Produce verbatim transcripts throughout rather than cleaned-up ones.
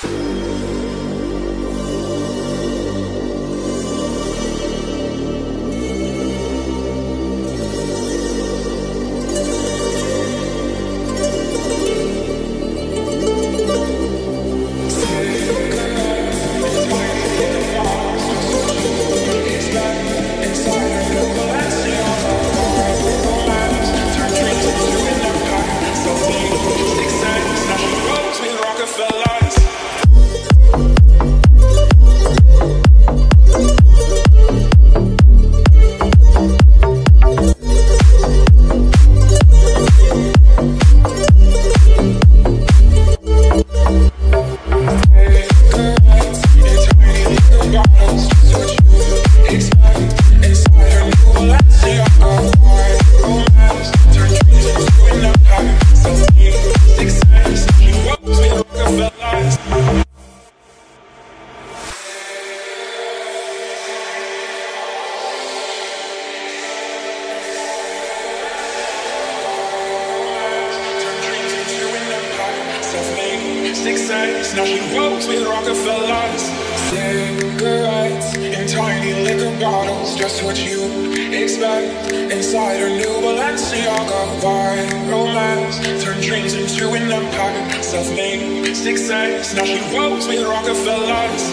Now she rolls with Rockefellers. Cigarettes in tiny liquor bottles, just what you expect. Inside her new Balenciaga vibe. Romance turn dreams into an empire. Self-made success. Now she rolls with Rockefellers.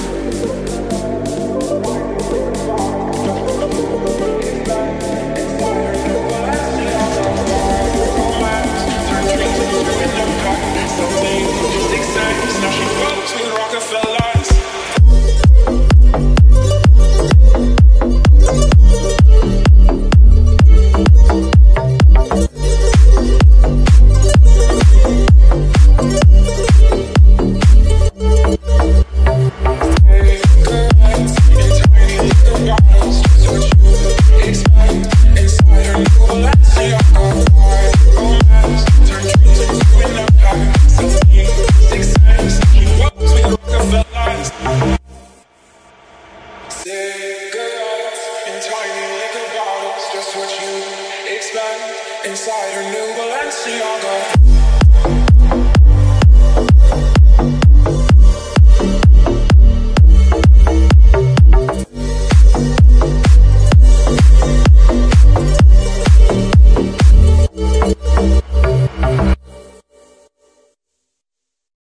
Now she rolls with Rockefellers. Cigarettes in tiny liquor bottles, just what you expect. Inside her new Balenciaga.